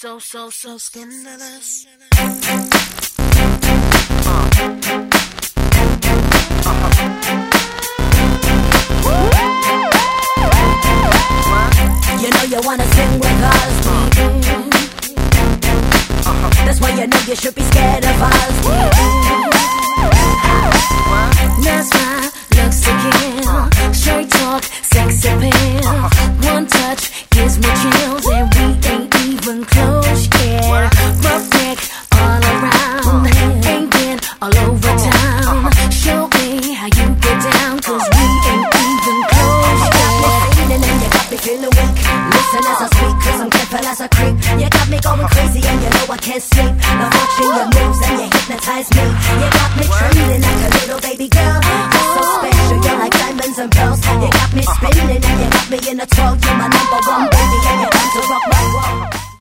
so scandalous. You know you wanna sing with us. That's why you know you should be scared of us. That's why looks to kill, straight talk, sex appeal. One touch gives me chills, and we ain't even close yet. Perfect all around, ain't been all over town. Show me how you get down, 'cause we ain't even close yet. You got me feeling and you got me feeling weak. Listen as I speak, 'cause I'm careful as a creep. You got me going crazy and you know I can't sleep. Now watching your moves and you hypnotize me. You got me trembling like a little baby girl. You're so special, you're like diamonds and pearls. You got me spinning and you got me in a twirl. You're my number one